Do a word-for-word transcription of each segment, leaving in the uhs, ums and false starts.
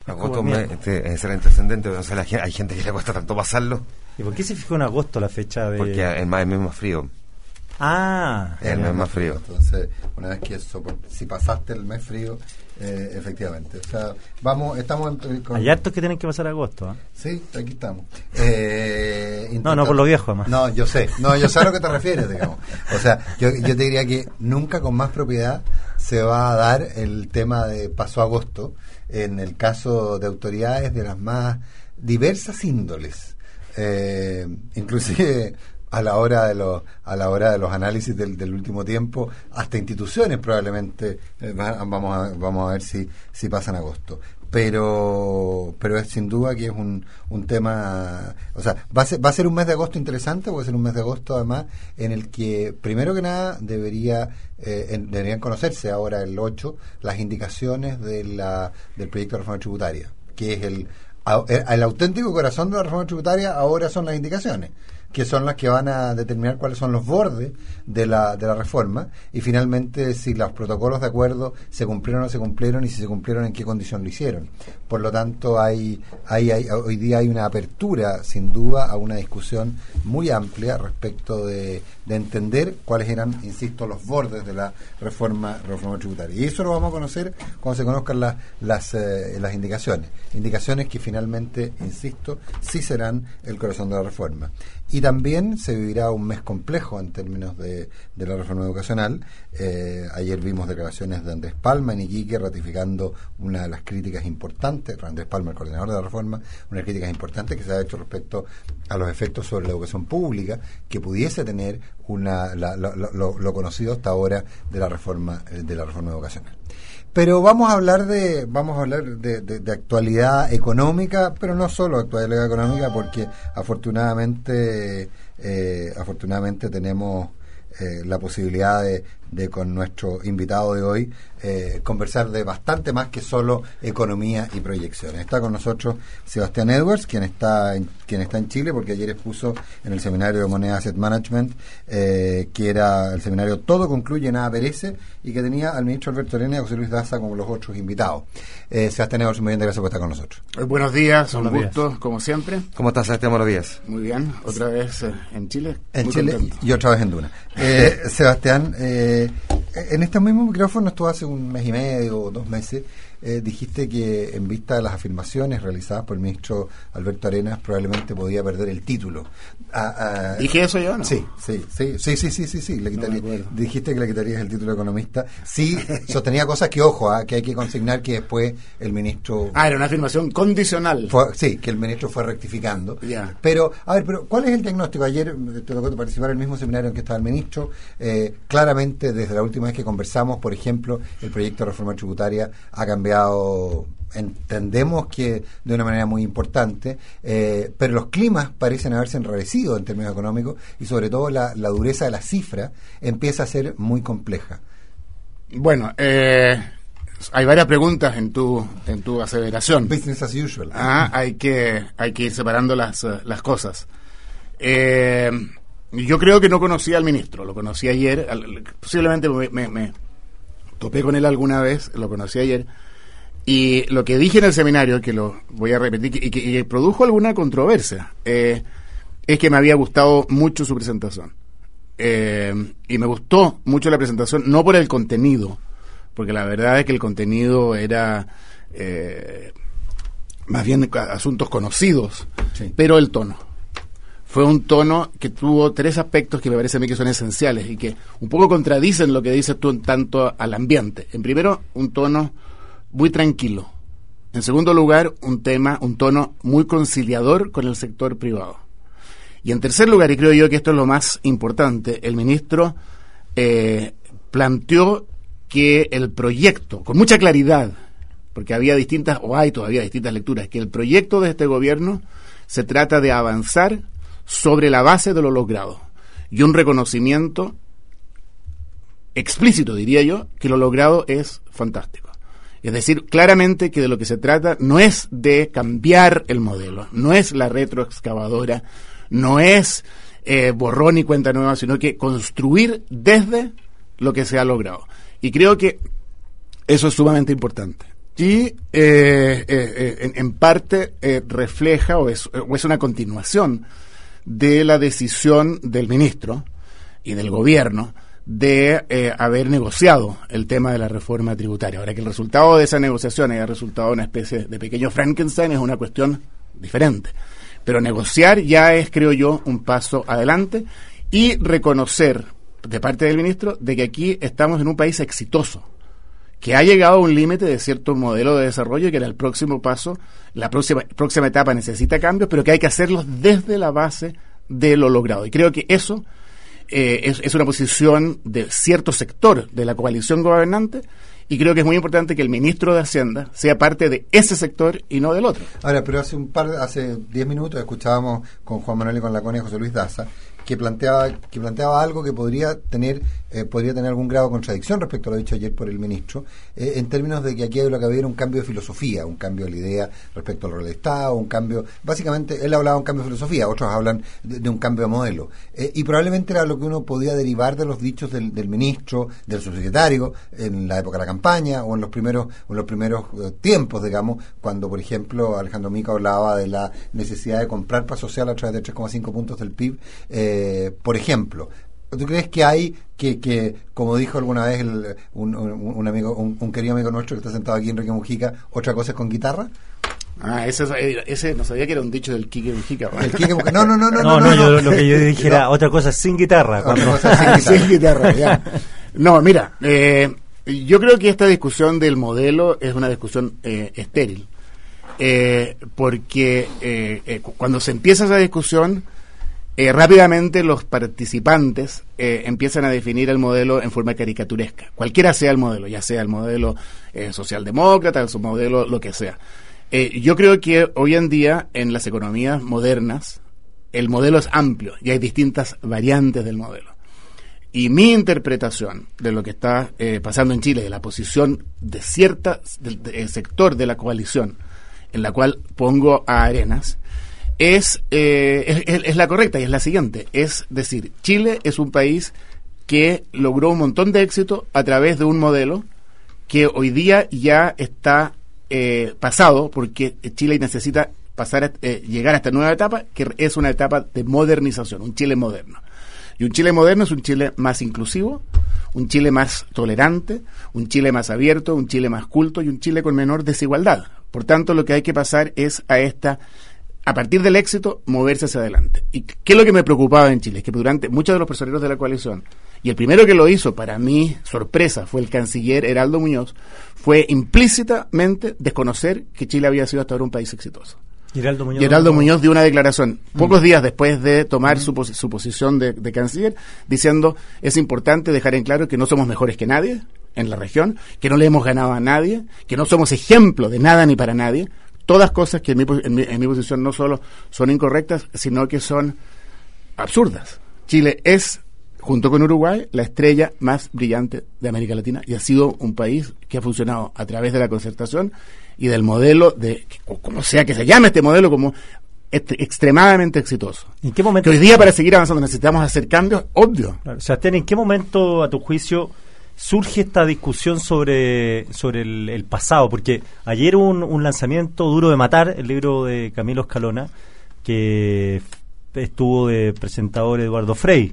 Agosto me, este, es trascendente, o sea, la, hay gente que le cuesta tanto pasarlo. ¿Y por qué se fijó en agosto la fecha de...? Porque el mes es más frío. Ah, el mes más frío. Entonces, una vez que eso, si pasaste el mes frío, eh, efectivamente. O sea, vamos, estamos en, con... Hay hartos que tienen que pasar agosto, ¿eh? Sí, aquí estamos. Eh, no, no por lo viejo, además. No, yo sé. No, yo sé a lo que te refieres, digamos. O sea, yo, yo te diría que nunca con más propiedad se va a dar el tema de pasó agosto en el caso de autoridades de las más diversas índoles. Eh, inclusive a la hora de los a la hora de los análisis del, del último tiempo, hasta instituciones probablemente eh, vamos a vamos a ver si si pasan agosto, pero pero es sin duda que es un, un tema, o sea, va a ser va a ser un mes de agosto interesante, va a ser un mes de agosto además en el que primero que nada debería eh, en, deberían conocerse ahora el ocho las indicaciones de la del proyecto de reforma tributaria, que es el el auténtico corazón de la reforma tributaria. Ahora son las indicaciones, que son las que van a determinar cuáles son los bordes de la de la reforma y finalmente si los protocolos de acuerdo se cumplieron o no se cumplieron y si se cumplieron en qué condición lo hicieron. Por lo tanto, hay, hay, hay hoy día hay una apertura sin duda a una discusión muy amplia respecto de, de entender cuáles eran, insisto, los bordes de la reforma reforma tributaria. Y eso lo vamos a conocer cuando se conozcan las las, eh, las indicaciones. Indicaciones que finalmente, insisto, sí serán el corazón de la reforma. Y también se vivirá un mes complejo en términos de, de la reforma educacional. Eh, ayer vimos declaraciones de Andrés Palma en Iquique ratificando una de las críticas importantes, Andrés Palma, el coordinador de la reforma, una de las críticas importantes que se ha hecho respecto a los efectos sobre la educación pública que pudiese tener una la, la, lo, lo conocido hasta ahora de la reforma de la reforma educacional. Pero vamos a hablar de vamos a hablar de, de, de actualidad económica, pero no solo actualidad económica, porque afortunadamente eh, afortunadamente tenemos eh, la posibilidad de, de con nuestro invitado de hoy eh, conversar de bastante más que solo economía y proyecciones. Está con nosotros Sebastián Edwards, quien está en, quien está en Chile, porque ayer expuso en el seminario de Moneda Asset Management, eh, que era el seminario Todo concluye, nada perece, y que tenía al ministro Alberto Arena y a José Luis Daza como los otros invitados. Eh, Sebastián Edwards, muy bien, gracias por estar con nosotros. Eh, buenos días, buenos un días. gusto, como siempre. ¿Cómo estás, Sebastián? Buenos días. Muy bien, otra vez eh, en Chile. En muy Chile contento. y otra vez en Duna. Eh, Sebastián, eh, en este mismo micrófono, estuvo hace un mes y medio o dos meses, eh, dijiste que en vista de las afirmaciones realizadas por el ministro Alberto Arenas probablemente podía perder el título. Ah, ah, ¿Dije eso yo, no? Sí, sí, sí, sí, sí, sí, sí, sí le quitaría, no dijiste que le quitarías el título de economista. Sí, sostenía cosas que, ojo, ah, que hay que consignar que después el ministro... Ah, era una afirmación condicional. Fue, sí, que el ministro fue rectificando. Ya. Pero, a ver, pero ¿cuál es el diagnóstico? Ayer te tocó participar en el mismo seminario en que estaba el ministro. Eh, claramente, desde la última vez que conversamos, por ejemplo, el proyecto de reforma tributaria ha cambiado, entendemos que de una manera muy importante, eh, pero los climas parecen haberse enrarecido en términos económicos y sobre todo la, la dureza de la cifra empieza a ser muy compleja. Bueno, eh, hay varias preguntas en tu en tu aseveración. Business as usual. Ah, hay que hay que ir separando las, uh, las cosas. Eh, yo creo que no conocía al ministro, lo conocí ayer, al, posiblemente me, me, me topé con él alguna vez, lo conocí ayer, y lo que dije en el seminario, que lo voy a repetir, y que, y que produjo alguna controversia, eh, es que me había gustado mucho su presentación. Eh, y me gustó mucho la presentación, no por el contenido, porque la verdad es que el contenido era eh, más bien asuntos conocidos, sí. Pero el tono. Fue un tono que tuvo tres aspectos que me parece a mí que son esenciales y que un poco contradicen lo que dices tú en tanto al ambiente. En primero, un tono muy tranquilo. En segundo lugar, un tema, un tono muy conciliador con el sector privado. Y en tercer lugar, y creo yo que esto es lo más importante, el ministro eh, planteó que el proyecto, con mucha claridad, porque había distintas, o hay todavía distintas lecturas, que el proyecto de este gobierno se trata de avanzar sobre la base de lo logrado y un reconocimiento explícito, diría yo, que lo logrado es fantástico. Es decir, claramente que de lo que se trata no es de cambiar el modelo, no es la retroexcavadora, no es eh, borrón y cuenta nueva, sino que construir desde lo que se ha logrado. Y creo que eso es sumamente importante. y eh, eh, eh, en, en parte eh, refleja o es, o es una continuación de la decisión del ministro y del gobierno de eh, haber negociado el tema de la reforma tributaria. Ahora, que el resultado de esa negociación haya resultado una especie de pequeño Frankenstein es una cuestión diferente. Pero negociar ya es, creo yo, un paso adelante y reconocer de parte del ministro de que aquí estamos en un país exitoso, que ha llegado a un límite de cierto modelo de desarrollo y que era el próximo paso, la próxima, próxima etapa necesita cambios, pero que hay que hacerlos desde la base de lo logrado. Y creo que eso eh, es, es una posición de cierto sector de la coalición gobernante, y creo que es muy importante que el ministro de Hacienda sea parte de ese sector y no del otro. Ahora, pero hace un par, hace diez minutos escuchábamos con Juan Manuel y con la Cone José Luis Daza, que planteaba que planteaba algo que podría tener eh, podría tener algún grado de contradicción respecto a lo dicho ayer por el ministro, eh, en términos de que aquí lo que había era un cambio de filosofía, un cambio de la idea respecto al rol del Estado, un cambio, básicamente él hablaba de un cambio de filosofía, otros hablan de, de un cambio de modelo, eh, y probablemente era lo que uno podía derivar de los dichos del, del ministro, del subsecretario, en la época de la campaña o en los primeros o en los primeros eh, tiempos, digamos, cuando por ejemplo Alejandro Mico hablaba de la necesidad de comprar paz social a través de tres coma cinco puntos del P I B, eh, por ejemplo. ¿Tú crees que hay que, que como dijo alguna vez el, un, un, un amigo, un, un querido amigo nuestro que está sentado aquí, Enrique Mujica, otra cosa es con guitarra? Ah, ese, ese no sabía que era un dicho del Quique Mujica. El Quique Mujica. No, no, no, no, no, no, no, yo, no. lo que yo dije era otra cosa sin guitarra. Otra cuando... cosa sin guitarra. Sin guitarra, ya. No, mira, eh, yo creo que esta discusión del modelo es una discusión eh, estéril, eh, porque eh, eh, cuando se empieza esa discusión, Eh, rápidamente los participantes eh, empiezan a definir el modelo en forma caricaturesca, cualquiera sea el modelo, ya sea el modelo eh, socialdemócrata, el modelo, lo que sea. Eh, yo creo que hoy en día en las economías modernas el modelo es amplio y hay distintas variantes del modelo. Y mi interpretación de lo que está eh, pasando en Chile, de la posición de cierta del de sector de la coalición, en la cual pongo a Arenas, Es, eh, es, es la correcta y es la siguiente, es decir, Chile es un país que logró un montón de éxito a través de un modelo que hoy día ya está eh, pasado, porque Chile necesita pasar a, eh, llegar a esta nueva etapa, que es una etapa de modernización, un Chile moderno. Y un Chile moderno es un Chile más inclusivo, un Chile más tolerante, un Chile más abierto, un Chile más culto y un Chile con menor desigualdad. Por tanto, lo que hay que pasar es a esta a partir del éxito, moverse hacia adelante. ¿Y qué es lo que me preocupaba en Chile? Es que durante muchos de los personeros de la coalición, y el primero que lo hizo, para mi sorpresa, fue el canciller Heraldo Muñoz, fue implícitamente desconocer que Chile había sido hasta ahora un país exitoso. Y Heraldo Muñoz, y Heraldo no... Muñoz dio una declaración mm. pocos días después de tomar mm. su, pos- su posición de, de canciller, diciendo, es importante dejar en claro que no somos mejores que nadie en la región, que no le hemos ganado a nadie, que no somos ejemplo de nada ni para nadie. Todas cosas que en mi, en, mi, en mi posición no solo son incorrectas, sino que son absurdas. Chile es, junto con Uruguay, la estrella más brillante de América Latina y ha sido un país que ha funcionado a través de la concertación y del modelo de, como sea que se llame este modelo, como est- extremadamente exitoso. ¿En qué momento? Que hoy día, para seguir avanzando, necesitamos hacer cambios, obvio. Claro, Sebastián, ¿en qué momento, a tu juicio, surge esta discusión sobre sobre el, el pasado? Porque ayer hubo un, un lanzamiento, Duro de Matar, el libro de Camilo Escalona, que estuvo de presentador Eduardo Frei,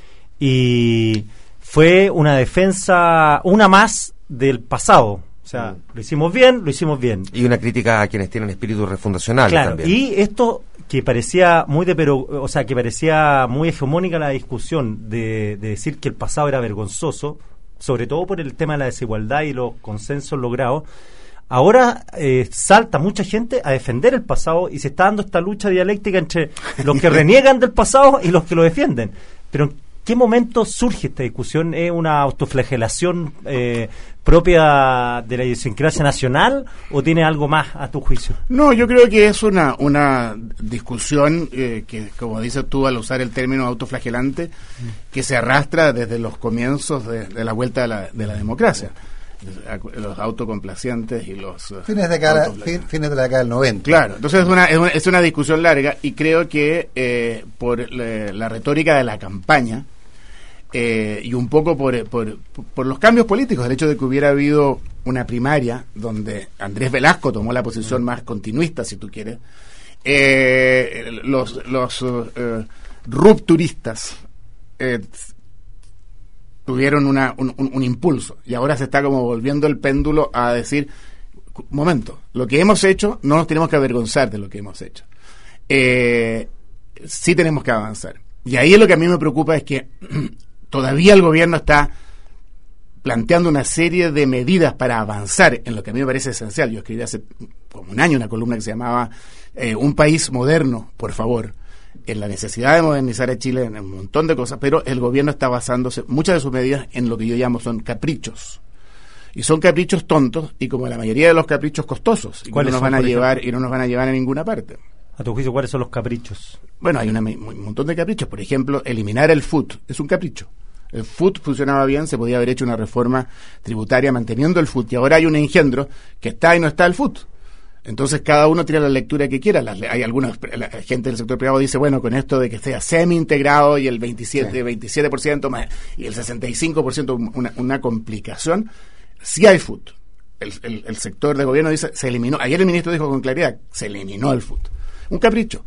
y fue una defensa, una más del pasado. O sea, mm. lo hicimos bien, lo hicimos bien. Y una crítica a quienes tienen espíritu refundacional. Claro, también. y esto que parecía muy de pero, o sea, que parecía muy hegemónica la discusión de, de decir que el pasado era vergonzoso, sobre todo por el tema de la desigualdad y los consensos logrados. Ahora eh, salta mucha gente a defender el pasado y se está dando esta lucha dialéctica entre los que reniegan del pasado y los que lo defienden. Pero ¿en qué momento surge esta discusión? ¿Es una autoflagelación eh, propia de la idiosincrasia nacional o tiene algo más a tu juicio? No, yo creo que es una una discusión eh, que, como dices tú al usar el término autoflagelante, mm. que se arrastra desde los comienzos de, de la vuelta de la, de la democracia. Los autocomplacientes y los fines de, cara, fin, fines de la década del noventa. Claro, entonces es una, es una, es una discusión larga y creo que eh, por la, la retórica de la campaña eh, y un poco por, por, por los cambios políticos, el hecho de que hubiera habido una primaria donde Andrés Velasco tomó la posición más continuista, si tú quieres, eh, los, los uh, rupturistas eh, tuvieron una, un, un, un impulso, y ahora se está como volviendo el péndulo a decir, momento, lo que hemos hecho, no nos tenemos que avergonzar de lo que hemos hecho. Eh, sí tenemos que avanzar. Y ahí lo que a mí me preocupa es que todavía el gobierno está planteando una serie de medidas para avanzar en lo que a mí me parece esencial. Yo escribí hace como un año una columna que se llamaba eh, Un país moderno, por favor, en la necesidad de modernizar a Chile en un montón de cosas, pero el gobierno está basándose, muchas de sus medidas, en lo que yo llamo son caprichos. Y son caprichos tontos, y como la mayoría de los caprichos costosos, y que no nos van a llevar y no nos van a llevar a ninguna parte. A tu juicio, ¿cuáles son los caprichos? Bueno, hay una, un montón de caprichos. Por ejemplo, eliminar el F U T es un capricho. El F U T funcionaba bien, se podía haber hecho una reforma tributaria manteniendo el F U T, y ahora hay un engendro que está y no está el F U T. Entonces cada uno tiene la lectura que quiera. Las, hay algunos, la gente del sector privado dice, bueno, con esto de que sea semi-integrado y el veintisiete, sí. veintisiete por ciento más y el sesenta y cinco por ciento una, una complicación, sí hay F U T. El, el, el sector de gobierno dice, se eliminó. Ayer el ministro dijo con claridad, se eliminó el F U T. Un capricho.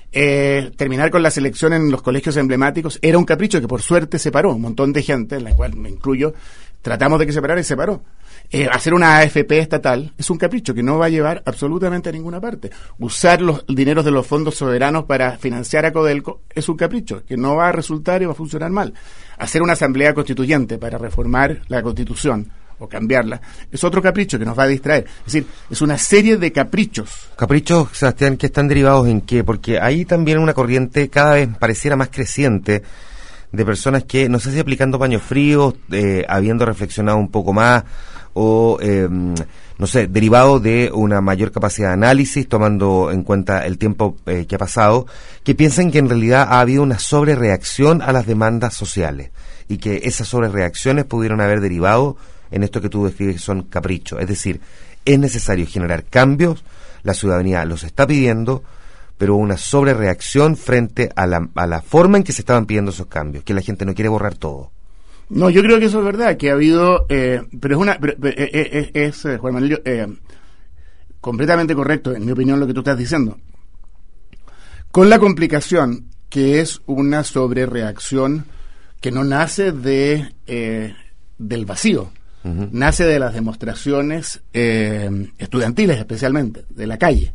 Eh, terminar con la selección en los colegios emblemáticos era un capricho que por suerte se paró. Un montón de gente, en la cual me incluyo, tratamos de que se parara y se paró. Eh, hacer una A F P estatal es un capricho que no va a llevar absolutamente a ninguna parte. Usar los dineros de los fondos soberanos para financiar a Codelco es un capricho que no va a resultar y va a funcionar mal. Hacer una asamblea constituyente para reformar la Constitución o cambiarla, es otro capricho que nos va a distraer. Es decir, es una serie de caprichos. Caprichos, Sebastián, que están derivados en qué? Porque ahí también una corriente cada vez pareciera más creciente de personas que, no sé si aplicando paños fríos, eh, habiendo reflexionado un poco más, o, eh, no sé, derivado de una mayor capacidad de análisis, tomando en cuenta el tiempo eh, que ha pasado, que piensan que en realidad ha habido una sobrereacción a las demandas sociales, y que esas sobrereacciones pudieron haber derivado en esto que tú describes que son caprichos. Es decir, es necesario generar cambios, la ciudadanía los está pidiendo, pero una sobrereacción frente a la, a la forma en que se estaban pidiendo esos cambios, que la gente no quiere borrar todo. No, yo creo que eso es verdad, que ha habido, eh, pero es una, pero, pero, eh, es, es Juan Manuel, eh, completamente correcto, en mi opinión, lo que tú estás diciendo, con la complicación que es una sobrereacción que no nace de eh, del vacío. Uh-huh. Nace de las demostraciones eh, estudiantiles, especialmente, de la calle.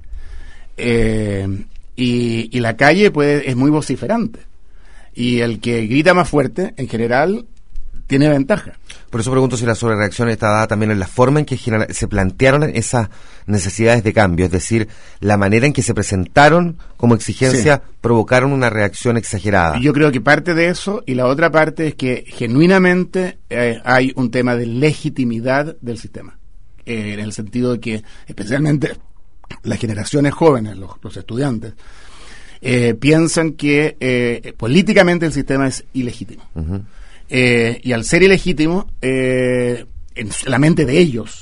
Eh, y, y la calle puede, es muy vociferante. Y el que grita más fuerte, en general, tiene ventaja. Por eso pregunto si la sobrereacción está dada también en la forma en que general, se plantearon esas necesidades de cambio, es decir, la manera en que se presentaron como exigencia, sí, provocaron una reacción exagerada. Yo creo que parte de eso, y la otra parte es que genuinamente eh, hay un tema de legitimidad del sistema, eh, en el sentido de que especialmente las generaciones jóvenes, los, los estudiantes, eh, piensan que eh, políticamente el sistema es ilegítimo. Uh-huh. Eh, y al ser ilegítimo, eh, en la mente de ellos,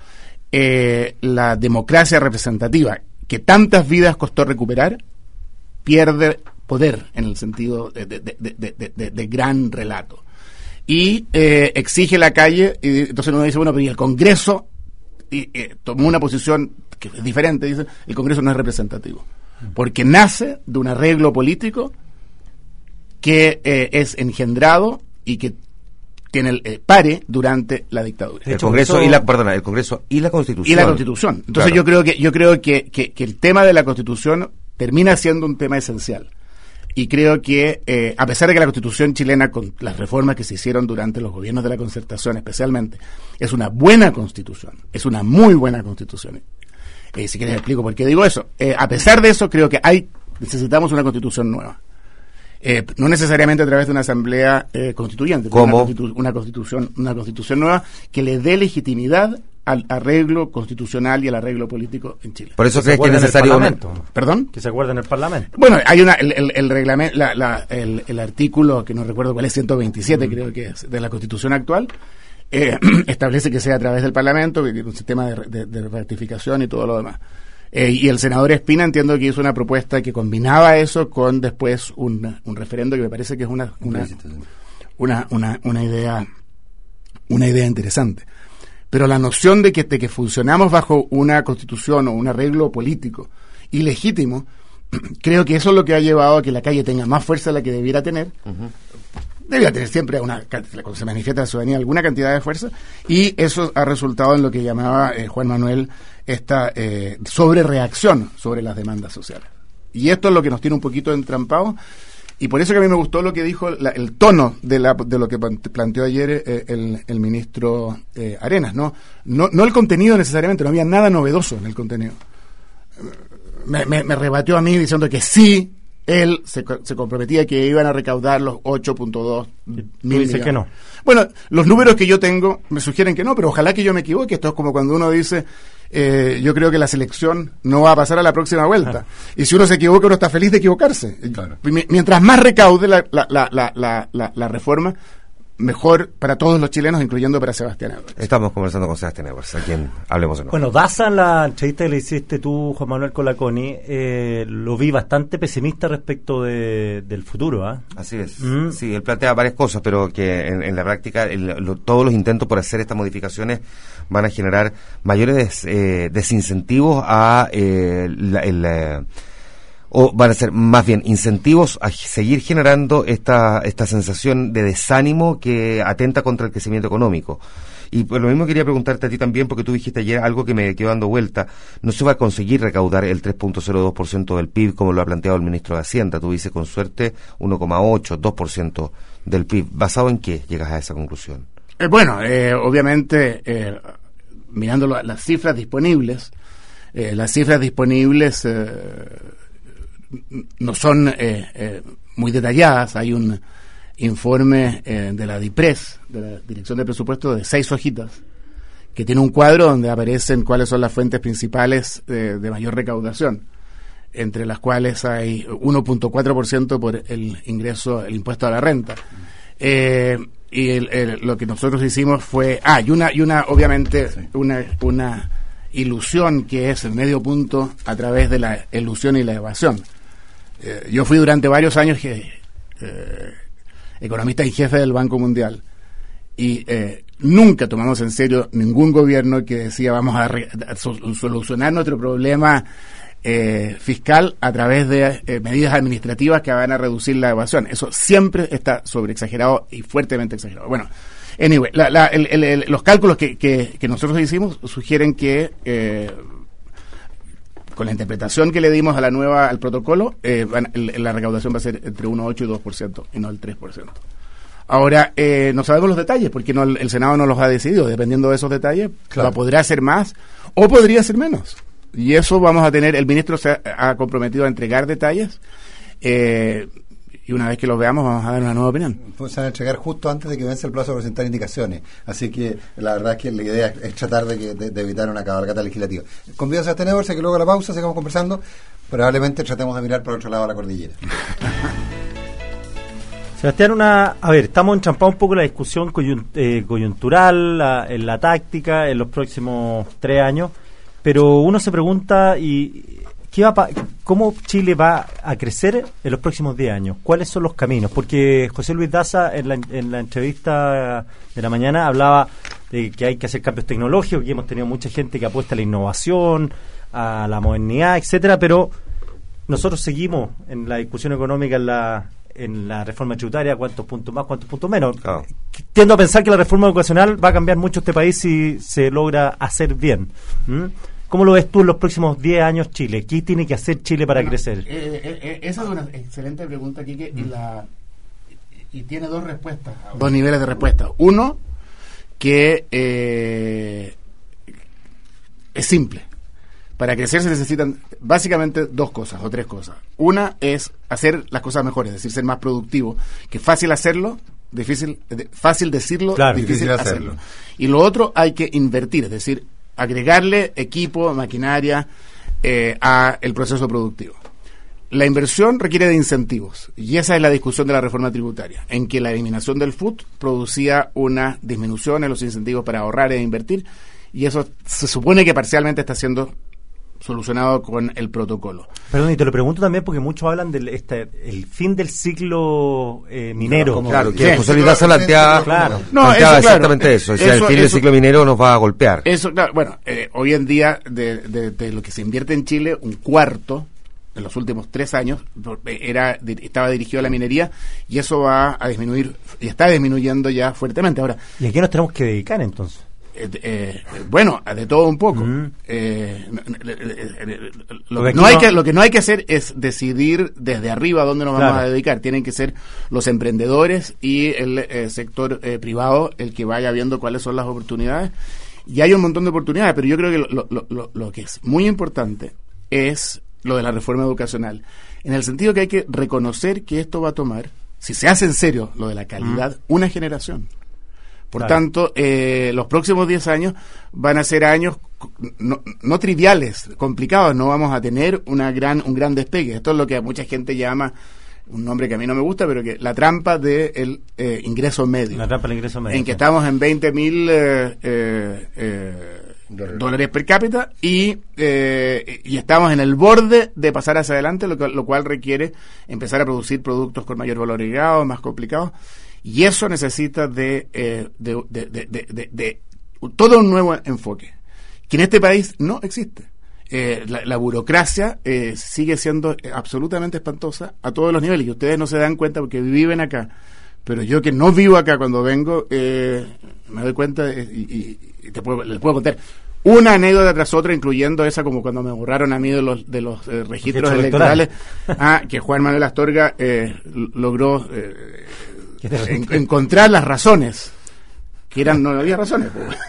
eh, la democracia representativa, que tantas vidas costó recuperar, pierde poder en el sentido de, de, de, de, de, de, de gran relato. Y eh, exige la calle, y entonces uno dice, bueno, pero y el Congreso y, eh, tomó una posición que es diferente, dice, el Congreso no es representativo, porque nace de un arreglo político que eh, es engendrado y que tiene el eh, pare durante la dictadura. El Congreso y la perdona, el Congreso y la Constitución. Y la Constitución. Entonces claro, yo creo que yo creo que, que, que el tema de la Constitución termina siendo un tema esencial. Y creo que eh, a pesar de que la Constitución chilena, con las reformas que se hicieron durante los gobiernos de la Concertación especialmente, es una buena Constitución, es una muy buena Constitución. Eh, si quieres explico por qué digo eso. Eh, a pesar de eso, creo que hay necesitamos una Constitución nueva. Eh, no necesariamente a través de una asamblea eh, constituyente, pero una, constitu- una constitución, una constitución nueva que le dé legitimidad al arreglo constitucional y al arreglo político en Chile. Por eso crees que es necesario una... ¿Perdón? Que se acuerde en el Parlamento. Bueno, hay una el, el, el reglamento, la, la, el, el artículo que no recuerdo cuál es, ciento veintisiete, mm. creo que es, de la Constitución actual, eh, establece que sea a través del Parlamento, que tiene un sistema de, de, de ratificación y todo lo demás. Eh, y el senador Espina entiendo que hizo una propuesta que combinaba eso con después un, un referendo que me parece que es una, una una, una, una idea, una idea interesante. Pero la noción de que, de que funcionamos bajo una constitución o un arreglo político ilegítimo, creo que eso es lo que ha llevado a que la calle tenga más fuerza de la que debiera tener. Uh-huh. Debería tener siempre, una, cuando se manifiesta la ciudadanía, alguna cantidad de fuerza, y eso ha resultado en lo que llamaba eh, Juan Manuel esta eh, sobrereacción sobre las demandas sociales. Y esto es lo que nos tiene un poquito entrampados, y por eso que a mí me gustó lo que dijo, la, el tono de, la, de lo que planteó ayer eh, el, el ministro eh, Arenas, ¿no? ¿no? No el contenido necesariamente, no había nada novedoso en el contenido. Me, me, me rebatió a mí diciendo que sí, él se, se comprometía que iban a recaudar los ocho punto dos mil millones. Dice que no. Bueno, los números que yo tengo me sugieren que no, pero ojalá que yo me equivoque. Esto es como cuando uno dice, eh, yo creo que la selección no va a pasar a la próxima vuelta. Ah. Y si uno se equivoca, uno está feliz de equivocarse. Claro. Mientras más recaude la, la, la, la, la, la, la reforma, mejor para todos los chilenos, incluyendo para Sebastián Edwards. Estamos conversando con Sebastián Edwards, a quien hablemos de nuevo. Bueno, Daza, en la entrevista que le hiciste tú, Juan Manuel, con la Connie, eh, lo vi bastante pesimista respecto de, del futuro. ¿eh? Así es. Mm. Sí, él plantea varias cosas, pero que en, en la práctica el, lo, todos los intentos por hacer estas modificaciones van a generar mayores des, eh, desincentivos a eh, la, el... Eh, o van a ser más bien incentivos a seguir generando esta esta sensación de desánimo que atenta contra el crecimiento económico. Y por lo mismo quería preguntarte a ti también, porque tú dijiste ayer algo que me quedó dando vuelta. No se va a conseguir recaudar el tres punto cero dos por ciento del P I B como lo ha planteado el ministro de Hacienda. Tú dices con suerte uno coma ocho, dos por ciento del P I B. ¿Basado en qué llegas a esa conclusión? Eh, bueno, eh, obviamente, eh, mirando lo, las cifras disponibles, eh, las cifras disponibles... Eh, no son eh, eh, muy detalladas. Hay un informe eh, de la DIPRES, de la Dirección de Presupuesto, de seis hojitas, que tiene un cuadro donde aparecen cuáles son las fuentes principales eh, de mayor recaudación, entre las cuales hay uno punto cuatro por ciento por el ingreso, el impuesto a la renta. Eh, y el, el, lo que nosotros hicimos fue, ah, y una, y una obviamente, sí. una, una ilusión que es el medio punto a través de la ilusión y la evasión. Eh, yo fui durante varios años que, eh, economista y jefe del Banco Mundial, y eh, nunca tomamos en serio ningún gobierno que decía vamos a, re, a solucionar nuestro problema eh, fiscal a través de eh, medidas administrativas que van a reducir la evasión. Eso siempre está sobreexagerado y fuertemente exagerado. Bueno, anyway, la, la, el, el, el, los cálculos que, que, que nosotros hicimos sugieren que eh, con la interpretación que le dimos a la nueva al protocolo, eh, van, el, la recaudación va a ser entre uno coma ocho y dos por ciento y no el tres por ciento. Ahora, eh, no sabemos los detalles porque no, el Senado no los ha decidido. Dependiendo de esos detalles, claro, podrá ser más o podría ser menos. Y eso vamos a tener, el ministro se ha, ha comprometido a entregar detalles eh, y una vez que los veamos vamos a dar una nueva opinión. Pues se van a entregar justo antes de que vence el plazo de presentar indicaciones. Así que la verdad es que la idea es tratar de, que, de, de evitar una cabalgata legislativa. Convido a Sebastián Edwards a que luego de la pausa sigamos conversando. Probablemente tratemos de mirar por otro lado de la cordillera. Sebastián, una, a ver, estamos entrampados un poco en la discusión coyunt, eh, coyuntural, la, en la táctica, en los próximos tres años, pero uno se pregunta, y ¿qué va pa, ¿cómo Chile va a crecer en los próximos diez años? ¿Cuáles son los caminos? Porque José Luis Daza, en la, en la entrevista de la mañana, hablaba de que hay que hacer cambios tecnológicos, que hemos tenido mucha gente que apuesta a la innovación, a la modernidad, etcétera, pero nosotros seguimos en la discusión económica, en la en la reforma tributaria, cuántos puntos más, cuántos puntos menos. Claro. Tiendo a pensar que la reforma educacional va a cambiar mucho este país si se logra hacer bien. ¿Mm? ¿Cómo lo ves tú en los próximos diez años Chile? ¿Qué tiene que hacer Chile para bueno, crecer? Eh, eh, eh, esa es una excelente pregunta, Quique, mm. y, la, y, y tiene dos respuestas, dos niveles de respuesta. Uno, que eh, es simple. Para crecer se necesitan básicamente dos cosas o tres cosas. Una es hacer las cosas mejores, es decir, ser más productivo, que es fácil hacerlo, difícil, de, fácil decirlo, claro, difícil, difícil hacerlo. hacerlo. Y lo otro, hay que invertir, es decir, agregarle equipo, maquinaria eh, a el proceso productivo. La inversión requiere de incentivos, y esa es la discusión de la reforma tributaria, en que la eliminación del F U T producía una disminución en los incentivos para ahorrar e invertir, y eso se supone que parcialmente está siendo solucionado con el protocolo. Perdón, y te lo pregunto también porque muchos hablan del este, el fin del ciclo eh, minero. Claro, como, que sí. José Luis Daza planteaba, Claro. No, planteaba eso, claro. exactamente eso. O sea, Eso- el fin del eso- ciclo minero nos va a golpear. Eso, claro, bueno, eh, hoy en día de, de, de lo que se invierte en Chile, un cuarto en los últimos tres años era estaba dirigido a la minería, y eso va a disminuir, y está disminuyendo ya fuertemente. Ahora, ¿y a qué nos tenemos que dedicar entonces? Eh, eh, bueno, de todo un poco. Mm. Eh, no, no, eh, lo, Porque que no aquí hay no- que, lo que no hay que hacer es decidir desde arriba a dónde nos vamos Claro. a dedicar. Tienen que ser los emprendedores y el eh, sector eh, privado el que vaya viendo cuáles son las oportunidades. Y hay un montón de oportunidades, pero yo creo que lo, lo, lo, lo que es muy importante es lo de la reforma educacional, en el sentido que hay que reconocer que esto va a tomar, si se hace en serio lo de la calidad, mm. una generación. Por claro. tanto, eh, los próximos diez años van a ser años no, no triviales, complicados. No vamos a tener una gran un gran despegue. Esto es lo que mucha gente llama, un nombre que a mí no me gusta, pero que la trampa del eh, ingreso medio. La trampa del ingreso medio. En que estamos en veinte mil eh, eh, eh, dólares per cápita y, eh, y estamos en el borde de pasar hacia adelante, lo, que, lo cual requiere empezar a producir productos con mayor valor agregado, más complicados. Y eso necesita de, eh, de, de, de, de, de, de todo un nuevo enfoque, que en este país no existe. Eh, la, la burocracia eh, sigue siendo absolutamente espantosa a todos los niveles, y ustedes no se dan cuenta porque viven acá. Pero yo, que no vivo acá, cuando vengo, eh, me doy cuenta eh, y, y, y te puedo, les puedo contar una anécdota tras otra, incluyendo esa como cuando me borraron a mí de los de los eh, registros electorales, ah, que Juan Manuel Astorga eh, logró eh, en, encontrar las razones, que eran, no había razones.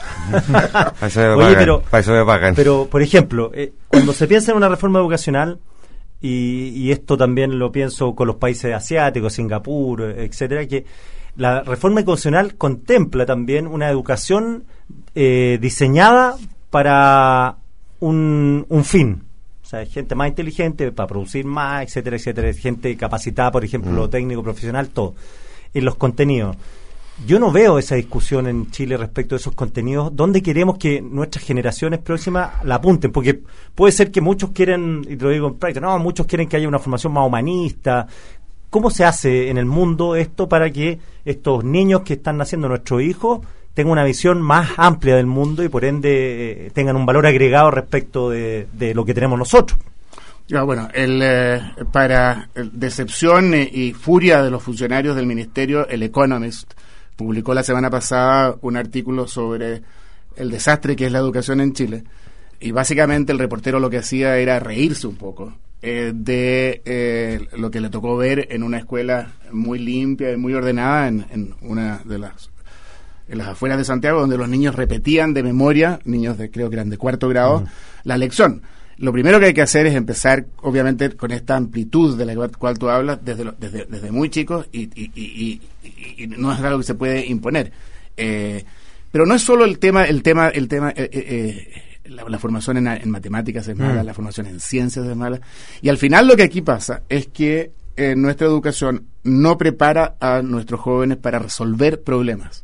Para eso me Oye, pagan, pero, para eso me pagan. pero, por ejemplo, eh, cuando se piensa en una reforma educacional, y, y esto también lo pienso con los países asiáticos, Singapur, etcétera, que la reforma educacional contempla también una educación eh, diseñada para un, un fin. O sea, gente más inteligente para producir más, etcétera, etcétera, gente capacitada, por ejemplo, mm. técnico, profesional, todo. En los contenidos. Yo no veo esa discusión en Chile respecto a esos contenidos. ¿Dónde queremos que nuestras generaciones próximas la apunten? Porque puede ser que muchos quieren, y te lo digo en práctica, no, muchos quieren que haya una formación más humanista. ¿Cómo se hace en el mundo esto para que estos niños que están naciendo, nuestros hijos, tengan una visión más amplia del mundo y por ende eh, tengan un valor agregado respecto de, de lo que tenemos nosotros? Ya, bueno, el, eh, para el decepción y, y furia de los funcionarios del ministerio, el Economist publicó la semana pasada un artículo sobre el desastre que es la educación en Chile, y básicamente el reportero lo que hacía era reírse un poco eh, de eh, lo que le tocó ver en una escuela muy limpia y muy ordenada en, en una de las en las afueras de Santiago, donde los niños repetían de memoria, niños de creo que eran de cuarto grado, uh-huh. la lección. Lo primero que hay que hacer es empezar, obviamente, con esta amplitud de la cual tú hablas, desde lo, desde, desde muy chicos, y, y, y, y, y no es algo que se puede imponer. Eh, pero no es solo el tema, el tema, el tema, eh, eh, la, la formación en, en matemáticas es mala, mm. la formación en ciencias es mala, y al final lo que aquí pasa es que eh, nuestra educación no prepara a nuestros jóvenes para resolver problemas.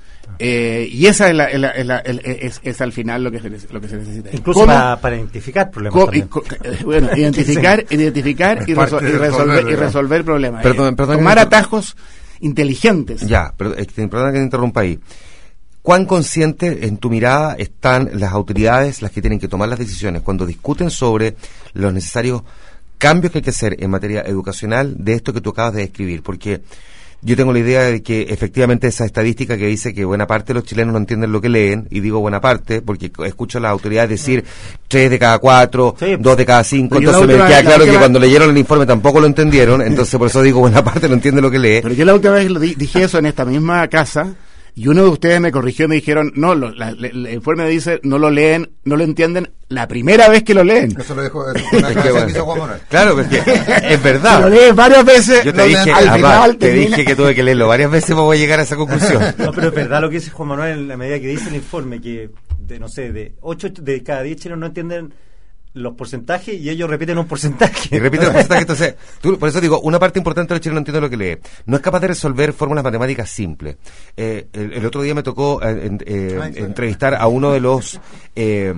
Eh, y esa es, la, la, la, la, es, es al final lo que se, lo que se necesita. Incluso para, para identificar problemas. Co- y, co- bueno, identificar, sí. identificar y, resol- y, resolver, y resolver problemas. Perdón, perdón, Tomar que... atajos inteligentes. Ya, pero, perdón que te interrumpa ahí. ¿Cuán conscientes en tu mirada están las autoridades, las que tienen que tomar las decisiones, cuando discuten sobre los necesarios cambios que hay que hacer en materia educacional de esto que tú acabas de describir? Porque yo tengo la idea de que efectivamente esa estadística que dice que buena parte de los chilenos no entienden lo que leen, y digo buena parte porque escucho a las autoridades decir tres de cada cuatro, sí. dos de cada cinco, pero entonces me queda claro que última... cuando leyeron el informe tampoco lo entendieron, entonces por eso digo buena parte no entiende lo que lee. Pero yo la última vez lo di- dije eso en esta misma casa, y uno de ustedes me corrigió y me dijeron, no, lo, la, la, el informe dice, no lo leen, no lo entienden la primera vez que lo leen. Eso lo dejó, eso fue una es que, bueno, que hizo Juan Manuel. Claro, porque es verdad. Si lo lees varias veces, yo te dije, al final te termina... dije que tuve que leerlo varias veces para poder llegar a esa conclusión. No, pero es verdad lo que dice Juan Manuel en la medida que dice el informe, que de no sé, de ocho de cada diez chilenos no entienden los porcentajes y ellos repiten un porcentaje. Y repiten los porcentajes, entonces, tú, por eso digo, una parte importante de los chilenos no entiende lo que lee. No es capaz de resolver fórmulas matemáticas simples. Eh, el, el otro día me tocó eh, eh, entrevistar a uno de los eh,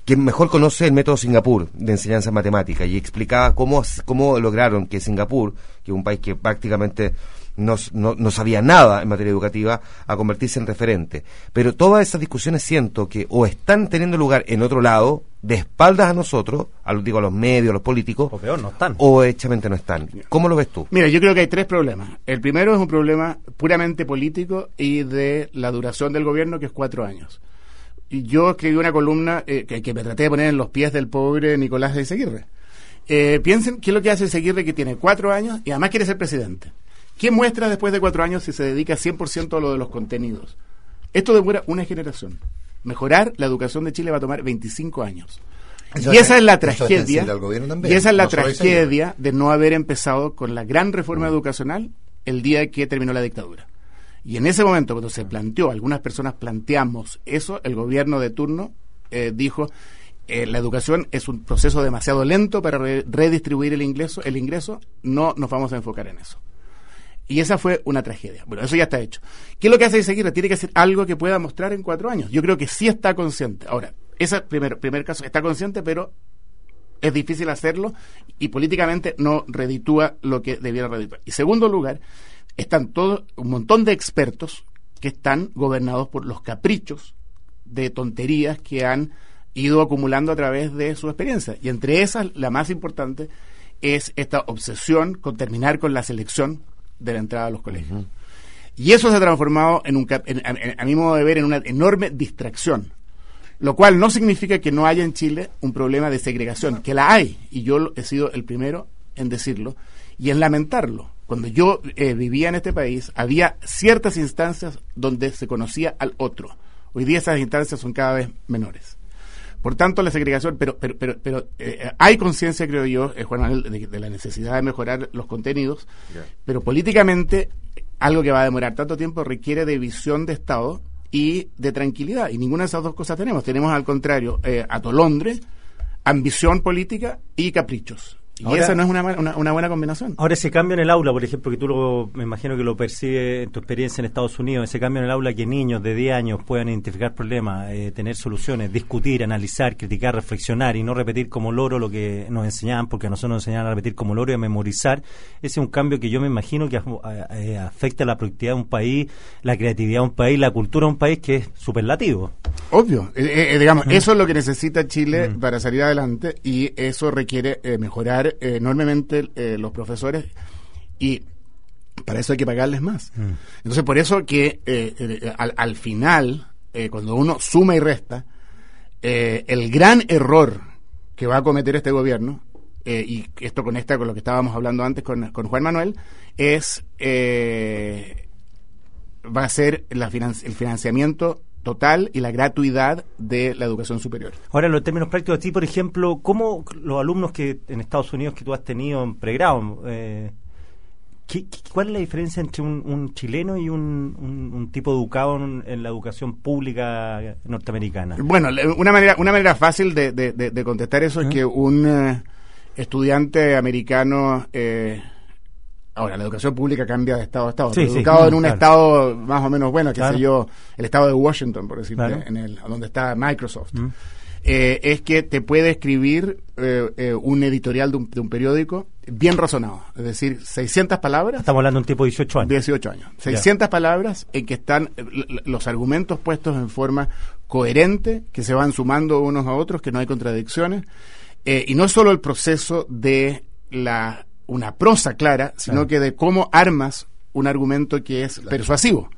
que mejor conoce el método Singapur de enseñanza matemática, y explicaba cómo, cómo lograron que Singapur, que es un país que prácticamente no, no, no sabía nada en materia educativa, a convertirse en referente. Pero todas esas discusiones siento que o están teniendo lugar en otro lado, de espaldas a nosotros, a, digo, a los medios, a los políticos, o peor, no están. O hechamente no están. ¿Cómo lo ves tú? Mira, yo creo que hay tres problemas. El primero es un problema puramente político y de la duración del gobierno, que es cuatro años. Y yo escribí una columna eh, que, que me traté de poner en los pies del pobre Nicolás de Izaguirre. Eh, piensen qué es lo que hace Izaguirre, que tiene cuatro años y además quiere ser presidente. ¿Qué muestra después de cuatro años si se dedica cien por ciento a lo de los contenidos? Esto demora una generación. Mejorar la educación de Chile va a tomar veinticinco años. Eso y esa es, es la tragedia. Es y esa es la no tragedia de no haber empezado con la gran reforma mm. educacional el día que terminó la dictadura. Y en ese momento, cuando se planteó, algunas personas planteamos eso, el gobierno de turno eh, dijo, eh, la educación es un proceso demasiado lento para re- redistribuir el ingreso, el ingreso, no nos vamos a enfocar en eso. Y esa fue una tragedia. Bueno, eso ya está hecho. ¿Qué es lo que hace Izaguirre? Tiene que hacer algo que pueda mostrar en cuatro años. Yo creo que sí está consciente. Ahora, ese primer, primer caso, está consciente, pero es difícil hacerlo y políticamente no reditúa lo que debiera redituar. Y segundo lugar, están todos, un montón de expertos que están gobernados por los caprichos de tonterías que han ido acumulando a través de su experiencia. Y entre esas, la más importante es esta obsesión con terminar con la selección de la entrada a los colegios. Uh-huh. Y eso se ha transformado, en un en, en, a mi modo de ver, en una enorme distracción. Lo cual no significa que no haya en Chile un problema de segregación, que la hay. Y yo he sido el primero en decirlo y en lamentarlo. Cuando yo eh, vivía en este país, había ciertas instancias donde se conocía al otro. Hoy día esas instancias son cada vez menores. Por tanto, la segregación, pero pero pero, pero eh, hay conciencia, creo yo, eh, Juan Manuel, de, de la necesidad de mejorar los contenidos, yeah. Pero políticamente, algo que va a demorar tanto tiempo requiere de visión de Estado y de tranquilidad. Y ninguna de esas dos cosas tenemos. Tenemos, al contrario, eh, atolondre, ambición política y caprichos. Y ahora, esa no es una, una, una buena combinación. Ahora, ese cambio en el aula, por ejemplo, que tú lo, me imagino que lo percibes en tu experiencia en Estados Unidos, ese cambio en el aula, que niños de diez años puedan identificar problemas, eh, tener soluciones, discutir, analizar, criticar, reflexionar y no repetir como loro lo que nos enseñaban, porque a nosotros nos enseñaban a repetir como loro y a memorizar. Ese es un cambio que yo me imagino que a, a, a, afecta la productividad de un país, la creatividad de un país, la cultura de un país, que es superlativo. Obvio. Eh, eh, digamos, mm. eso es lo que necesita Chile mm. para salir adelante, y eso requiere eh, mejorar Eh, enormemente eh, los profesores, y para eso hay que pagarles más. Mm. Entonces, por eso que eh, eh, al, al final, eh, cuando uno suma y resta, eh, el gran error que va a cometer este gobierno, eh, y esto conecta con lo que estábamos hablando antes con, con Juan Manuel, es eh, va a ser la finan- el financiamiento total y la gratuidad de la educación superior. Ahora, en los términos prácticos, a ti, por ejemplo, ¿cómo los alumnos que en Estados Unidos que tú has tenido en pregrado, eh, ¿qué, qué, cuál es la diferencia entre un, un chileno y un, un, un tipo educado en, en la educación pública norteamericana? Bueno, una manera una manera fácil de, de, de, de contestar eso, ¿eh? Es que un uh, estudiante americano... Eh, Ahora, la educación pública cambia de estado a estado. Sí, educado sí, en un claro. estado más o menos bueno, que claro. sé yo, el estado de Washington, por decirte, claro. en el donde está Microsoft, mm. eh, es que te puede escribir eh, eh, un editorial de un, de un periódico bien razonado. Es decir, seiscientas palabras. Estamos hablando de un tipo de dieciocho años. dieciocho años. seiscientas yeah. palabras en que están eh, los argumentos puestos en forma coherente, que se van sumando unos a otros, que no hay contradicciones. Eh, y no solo el proceso de la... una prosa clara, sino claro. que de cómo armas un argumento que es claro. persuasivo.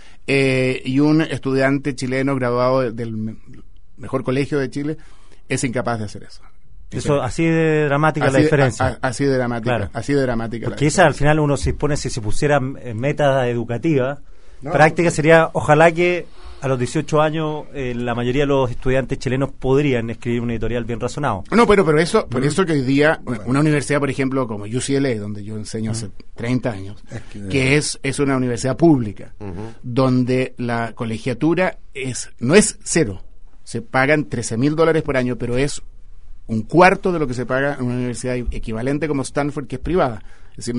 Eh, y un estudiante chileno graduado del me- mejor colegio de Chile es incapaz de hacer eso. Eso, así de dramática así la diferencia. De, a, así de dramática, claro. así de dramática. Porque esa, al final, uno se pone, si se pusiera meta educativa, no, práctica sería, ojalá que a los dieciocho años eh, la mayoría de los estudiantes chilenos podrían escribir un editorial bien razonado. No, pero pero eso, por mm. eso que hoy día una universidad, por ejemplo, como U C L A, donde yo enseño mm. hace treinta años, es que, que es es una universidad pública, uh-huh. donde la colegiatura es no es cero, se pagan trece mil dólares por año, pero es un cuarto de lo que se paga en una universidad equivalente como Stanford, que es privada. Es decir,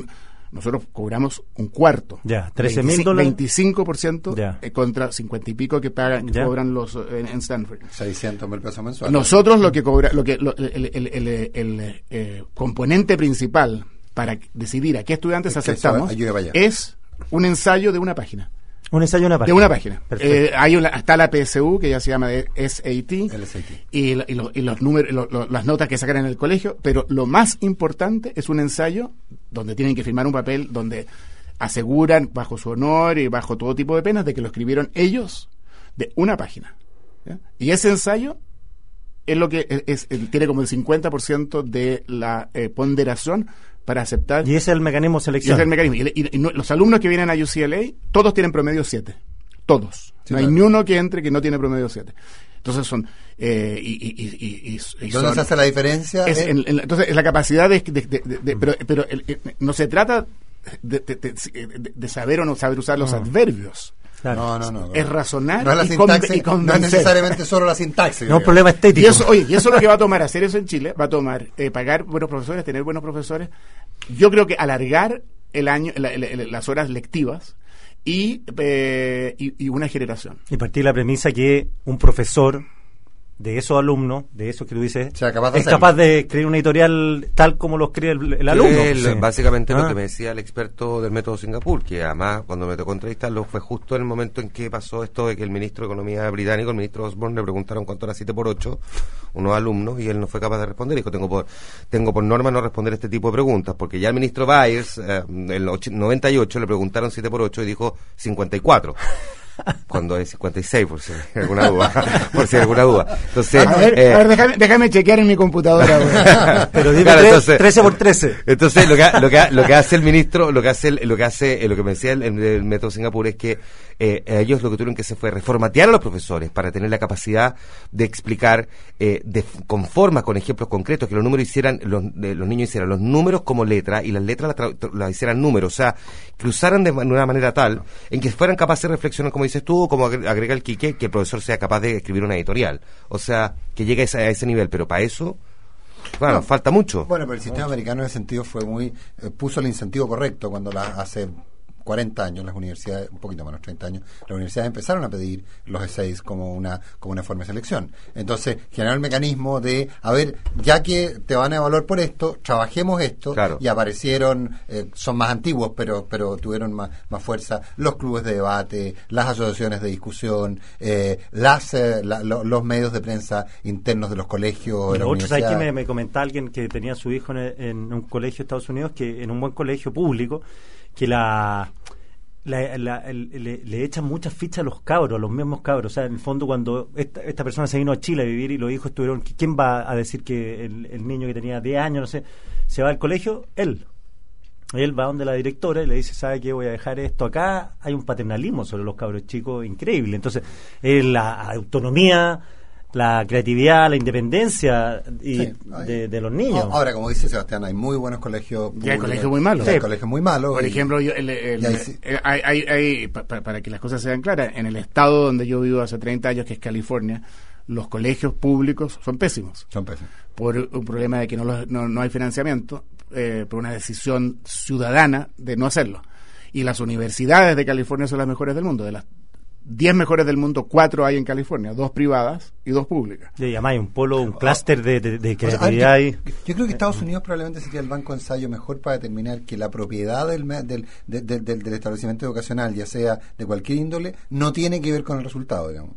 Nosotros cobramos un cuarto. Ya, trece mil dólares. veinticinco por ciento eh, contra cincuenta y pico que pagan, que cobran los en, en Stanford. seiscientos mil pesos mensuales. Nosotros lo que cobra, lo que lo, el, el, el, el, el, el eh, componente principal para decidir a qué estudiantes es aceptamos es un ensayo de una página. Un ensayo de una página. De una página. Eh, hay una, está la P S U, que ya se llama S A T, el S A T. Y, y, lo, y los números, lo, lo, las notas que sacan en el colegio, pero lo más importante es un ensayo donde tienen que firmar un papel donde aseguran bajo su honor y bajo todo tipo de penas de que lo escribieron ellos de una página. ¿Ya? Y ese ensayo es lo que es, es, tiene como el cincuenta por ciento de la eh, ponderación para aceptar. Y ese es el mecanismo de selección. Y ese es el mecanismo. Y, y, y no, los alumnos que vienen a U C L A, todos tienen promedio siete. Todos. Sí, no claro. hay ni uno que entre que no tiene promedio siete. Entonces son... Eh, y, y, y, y, y ¿Dónde son, se hace la diferencia? Es, en, en, entonces, es la capacidad de... de, de, de, de pero pero el, el, no se trata de, de, de, de saber o no saber usar los no. adverbios. Claro. No, no, no. Es razonar no es la y, sintaxis, con, y convencer. No es necesariamente solo la sintaxis. No es un problema estético. Y eso, oye, y eso es lo que va a tomar hacer eso en Chile. Va a tomar eh, pagar buenos profesores, tener buenos profesores. Yo creo que alargar el año, la, la, la, las horas lectivas y, eh, y, y una generación. Y partir de la premisa que un profesor de esos alumnos, de esos que tú dices, o sea, capaz de es capaz de escribir una editorial tal como lo escribe el, el alumno. El, sí. Básicamente ah. lo que me decía el experto del método Singapur, que además cuando me tocó entrevistarlo fue justo en el momento en que pasó esto de que el ministro de Economía británico, el ministro Osborne, le preguntaron cuánto era siete por ocho, unos alumnos, y él no fue capaz de responder. Dijo, tengo por tengo por norma no responder este tipo de preguntas, porque ya el ministro Byers, eh, en el noventa y ocho, le preguntaron siete por ocho y dijo cincuenta y cuatro. Cuando es cincuenta y seis, por si hay alguna duda. por si hay alguna duda. Entonces, a ver, eh, a ver déjame, déjame chequear en mi computadora. Pero dime claro, tres, entonces, trece por trece. Entonces, lo que, lo que, lo que hace el ministro, lo que hace, el, lo que hace, lo que me decía el, el método Singapur es que eh, ellos lo que tuvieron que hacer fue reformatear a los profesores para tener la capacidad de explicar eh, de, con formas, con ejemplos concretos, que los números hicieran, los, de, los niños hicieran los números como letra y las letras las, tra- las hicieran números, o sea, que usaran de una manera tal en que fueran capaces de reflexionar, como dices tú, como agrega el Quique, que el profesor sea capaz de escribir una editorial, o sea, que llegue a ese, a ese nivel, pero para eso, bueno, no, falta mucho. Bueno, pero el sistema americano en ese sentido fue muy, eh, puso el incentivo correcto cuando la hace cuarenta años las universidades, un poquito menos, treinta años, las universidades empezaron a pedir los essays como una como una forma de selección. Entonces, generar el mecanismo de, a ver, ya que te van a evaluar por esto, trabajemos esto, claro. Y aparecieron, eh, son más antiguos, pero pero tuvieron más, más fuerza, los clubes de debate, las asociaciones de discusión, eh, las eh, la, lo, los medios de prensa internos de los colegios, de las universidades. Aquí me, me comentaba alguien que tenía a su hijo en, en un colegio de Estados Unidos, que en un buen colegio público, que la, la, la le, le echan muchas fichas a los cabros, a los mismos cabros. O sea, en el fondo, cuando esta, esta persona se vino a Chile a vivir y los hijos estuvieron, ¿quién va a decir que el, el niño que tenía diez años, no sé, se va al colegio? Él. Él va donde la directora y le dice, ¿sabe qué? Voy a dejar esto acá. Hay un paternalismo sobre los cabros chicos increíble. Entonces, eh, la autonomía, la creatividad, la independencia y sí, de, de los niños. Ahora, como dice Sebastián, hay muy buenos colegios públicos. Y hay colegios muy malos. Sí. Hay colegios muy malos. Por y, ejemplo, yo, el, el, hay, el, hay, hay, hay, para, para que las cosas sean claras, en el estado donde yo vivo hace treinta años, que es California, los colegios públicos son pésimos. Son pésimos. Por un problema de que no, los, no, no hay financiamiento, eh, por una decisión ciudadana de no hacerlo. Y las universidades de California son las mejores del mundo. De las diez mejores del mundo, cuatro hay en California, dos privadas y dos públicas. Y además hay un polo, un clúster de, de, de O creatividad. sea, yo, yo creo que Estados Unidos probablemente sería el banco de ensayo mejor para determinar que la propiedad del, del, del, del, del establecimiento educacional, ya sea de cualquier índole, no tiene que ver con el resultado, digamos.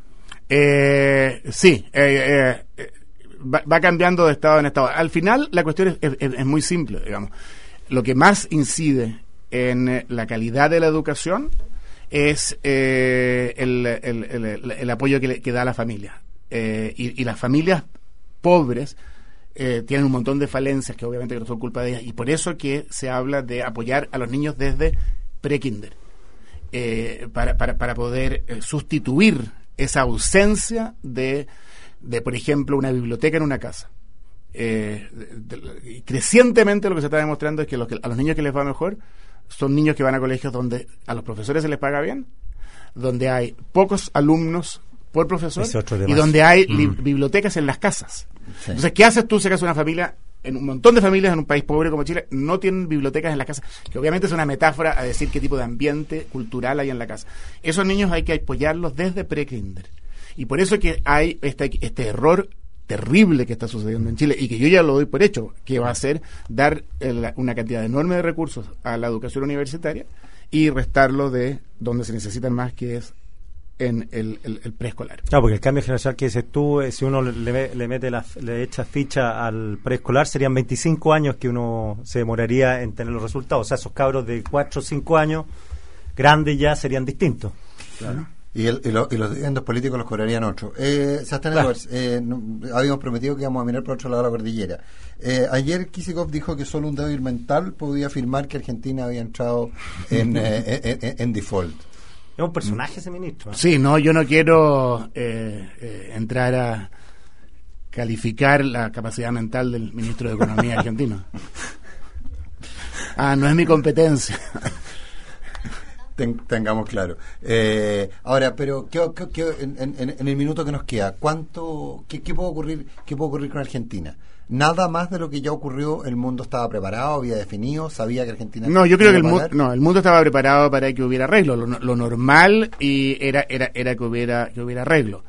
Eh, sí, eh, eh, va, va cambiando de estado en estado. Al final, la cuestión es, es, es muy simple, digamos. Lo que más incide en la calidad de la educación es eh, el, el, el, el, el apoyo que, le, que da la familia. Eh, y, y las familias pobres eh, tienen un montón de falencias que obviamente no son culpa de ellas, y por eso que se habla de apoyar a los niños desde pre-kinder, eh, para, para, para poder eh, sustituir esa ausencia de, de, por ejemplo, una biblioteca en una casa. Eh, de, de, crecientemente lo que se está demostrando es que, los que a los niños que les va mejor son niños que van a colegios donde a los profesores se les paga bien, donde hay pocos alumnos por profesor y donde hay li- mm. bibliotecas en las casas. Sí. Entonces, ¿qué haces tú si sacas una familia en un montón de familias en un país pobre como Chile no tienen bibliotecas en las casas, que obviamente es una metáfora a decir qué tipo de ambiente cultural hay en la casa. Esos niños hay que apoyarlos desde pre-kinder. Y por eso que hay este, este error terrible que está sucediendo en Chile y que yo ya lo doy por hecho, que va a ser dar el, una cantidad enorme de recursos a la educación universitaria y restarlo de donde se necesitan más, que es en el, el, el preescolar. Claro, porque el cambio generacional que dices tú, eh, si uno le, le mete la, le echa ficha al preescolar, serían veinticinco años que uno se demoraría en tener los resultados. O sea, esos cabros de cuatro o cinco años, grandes ya, serían distintos. Claro. Y, el, y, lo, y los dividendos políticos los cobrarían otro. Eh, Sebastián Edwards, eh, no, habíamos prometido que íbamos a mirar por otro lado de la cordillera. Eh, ayer Kisikov dijo que solo un débil mental podía afirmar que Argentina había entrado en, eh, en, en, en default. Es un personaje ese ministro, ¿eh? Sí, no, yo no quiero eh, eh, entrar a calificar la capacidad mental del ministro de Economía argentino. Ah, no es mi competencia. Ten, tengamos claro. Eh, ahora, pero ¿qué, qué, qué, en, en, en el minuto que nos queda, ¿cuánto, qué, qué puede ocurrir, qué puede ocurrir con Argentina? Nada más de lo que ya ocurrió. El mundo estaba preparado, había definido, sabía que Argentina. No, yo creo que el mundo, no, el mundo estaba preparado para que hubiera arreglo. Lo, lo normal y era, era, era que hubiera, que hubiera arreglo.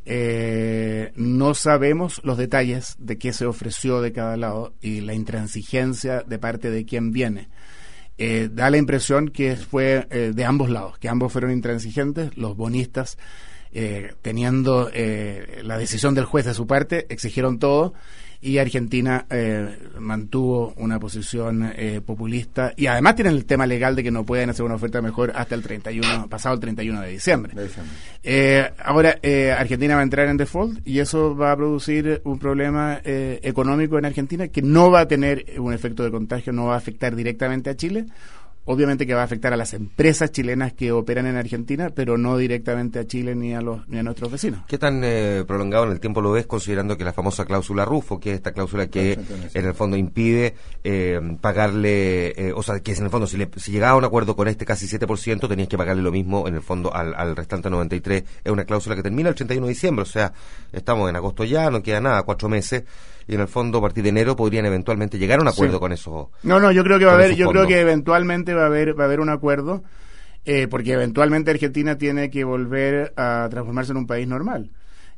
Eh, no sabemos los detalles de qué se ofreció de cada lado y la intransigencia de parte de quien viene. Eh, da la impresión que fue eh, de ambos lados, que ambos fueron intransigentes. Los bonistas, eh, teniendo eh, la decisión del juez de su parte, exigieron todo, y Argentina eh, mantuvo una posición eh, populista, y además tienen el tema legal de que no pueden hacer una oferta mejor hasta el treinta y uno, pasado el treinta y uno de diciembre. De diciembre. Eh, ahora eh, Argentina va a entrar en default y eso va a producir un problema eh, económico en Argentina que no va a tener un efecto de contagio, no va a afectar directamente a Chile. Obviamente que va a afectar a las empresas chilenas que operan en Argentina, pero no directamente a Chile ni a los ni a nuestros vecinos. ¿Qué tan eh, prolongado en el tiempo lo ves, considerando que la famosa cláusula Rufo, que es esta cláusula que en el fondo impide eh, pagarle, eh, o sea, que en el fondo si, le, si llegaba a un acuerdo con este casi siete por ciento, tenías que pagarle lo mismo en el fondo al, al restante noventa y tres por ciento? Es una cláusula que termina el treinta y uno de diciembre, o sea, estamos en agosto ya, no queda nada, cuatro meses. Y en el fondo a partir de enero podrían eventualmente llegar a un acuerdo sí. con eso. No, no, yo creo que va a haber, yo creo que eventualmente va a haber, va a haber un acuerdo, eh, porque eventualmente Argentina tiene que volver a transformarse en un país normal.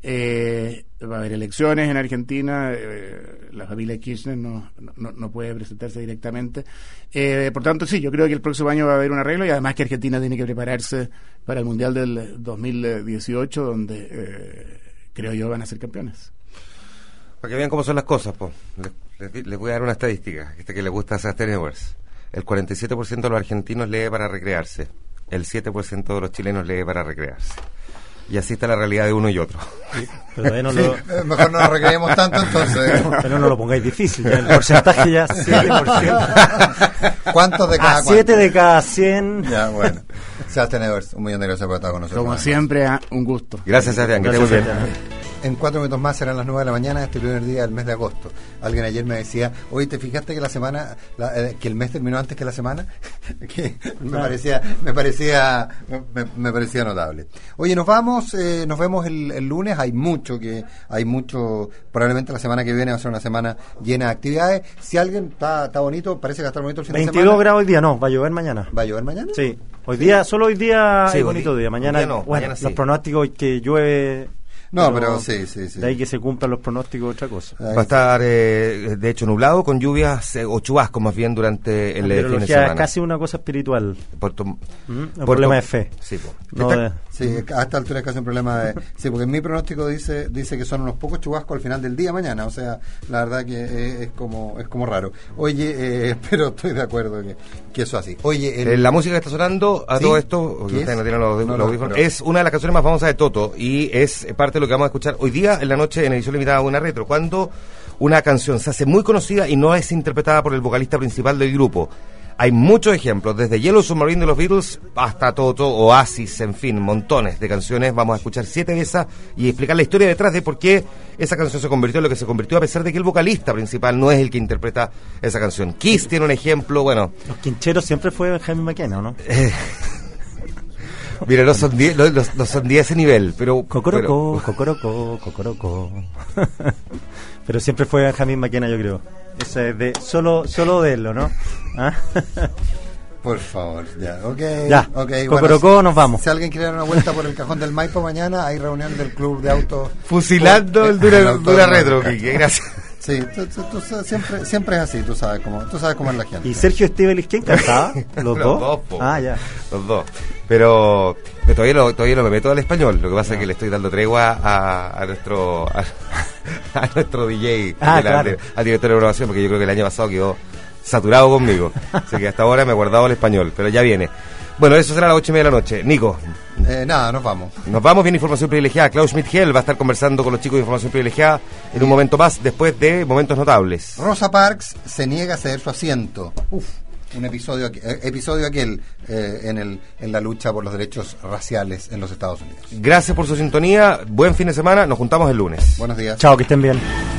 Eh, va a haber elecciones en Argentina, eh, la familia Kirchner no, no, no puede presentarse directamente. Eh, por tanto, sí, yo creo que el próximo año va a haber un arreglo, y además que Argentina tiene que prepararse para el Mundial del dos mil dieciocho, donde eh, creo yo van a ser campeones. Para que vean cómo son las cosas, pues les, les, les voy a dar una estadística, esta que le gusta a Sebastián Edwards. El cuarenta y siete por ciento de los argentinos lee para recrearse, el siete por ciento de los chilenos lee para recrearse. Y así está la realidad de uno y otro. Sí, pero no sí, lo... mejor no nos recreemos tanto entonces. Pero no lo pongáis difícil, ya el porcentaje ya siete por ciento. ¿Cuántos de cada ah, siete de cada cien. Ya, bueno. Sebastián Edwards, un millón de gracias por estar con nosotros. Como siempre, un gusto. Gracias, Sebastián, que te muy bien. En cuatro minutos más serán las nueve de la mañana, este primer día del mes de agosto. Alguien ayer me decía, oye, ¿te fijaste que la semana, la, eh, que el mes terminó antes que la semana? que me claro. parecía, me parecía, me, me parecía notable. Oye, nos vamos, eh, nos vemos el, el lunes. Hay mucho que, hay mucho. Probablemente la semana que viene va a ser una semana llena de actividades. Si alguien está, está bonito, parece que va a estar bonito el fin de semana. veintidós grados hoy día, no, va a llover mañana. ¿Va a llover mañana? Sí. Hoy día, solo hoy día sí, hay bonito día. Mañana, día no, bueno, mañana sí. Los pronósticos que llueve. No, pero, pero sí, sí, sí. De ahí que se cumplan los pronósticos, otra cosa. Va a estar, eh, de hecho, nublado, con lluvias eh, o chubascos más bien durante el eh, fin de semana. Es casi una cosa espiritual. Puerto, ¿Mm? Un Puerto, problema de fe. Sí, po. No Está, de... sí, a esta altura es casi un problema de... Sí, porque mi pronóstico dice dice que son unos pocos chubascos al final del día mañana. O sea, la verdad que es, es como es como raro. Oye, eh, pero estoy de acuerdo que, que eso así. Oye, el... eh, la música que está sonando a ¿Sí? todo esto, ustedes no tienen los, no, los audífonos, pero... es una de las canciones más famosas de Toto y es parte de lo que vamos a escuchar hoy día en la noche en edición limitada de Una Retro, cuando una canción se hace muy conocida y no es interpretada por el vocalista principal del grupo. Hay muchos ejemplos, desde Yellow Submarine de los Beatles hasta Toto, Oasis, en fin, montones de canciones. Vamos a escuchar siete de esas y explicar la historia detrás de por qué esa canción se convirtió en lo que se convirtió, a pesar de que el vocalista principal no es el que interpreta esa canción. Kiss tiene un ejemplo, bueno... Los quincheros siempre fue Jaime McKenna, ¿no? Eh, Mira, no son diez, no, no, no son diez ese nivel, pero... Cocorocó, pero... cocorocó, cocorocó. Pero siempre fue Benjamín Maquena, yo creo. Eso es de, solo, solo de él, ¿no? ¿Ah? Por favor, ya, ok. Ya, okay Cocorocó, bueno, nos vamos. Si alguien quiere dar una vuelta por el cajón del Maipo mañana, hay reunión del club de autos. Fusilando por, el Dura, el dura Retro, Quique, gracias. Sí, tú, tú, tú, siempre, siempre es así, tú sabes cómo, tú sabes cómo es la gente. ¿Y Sergio Estivelis quién cantaba? ¿Los, Los dos? dos, po. Ah, ya. Los dos. Pero, pero todavía, no, todavía no me meto al español. Lo que pasa no. es que le estoy dando tregua a, a nuestro a, a nuestro D J, ah, la, claro. de, al director de grabación, porque yo creo que el año pasado quedó saturado conmigo. Así que hasta ahora me he guardado el español, pero ya viene. Bueno, eso será a las ocho y media de la noche. Nico. Eh, nada, nos vamos. Nos vamos, bien información privilegiada. Klaus Schmidt-Hell va a estar conversando con los chicos de información privilegiada en un momento más, después de momentos notables. Rosa Parks se niega a ceder su asiento. Uf, un episodio, eh, episodio aquel eh, en, el, en la lucha por los derechos raciales en los Estados Unidos. Gracias por su sintonía. Buen fin de semana. Nos juntamos el lunes. Buenos días. Chao, que estén bien.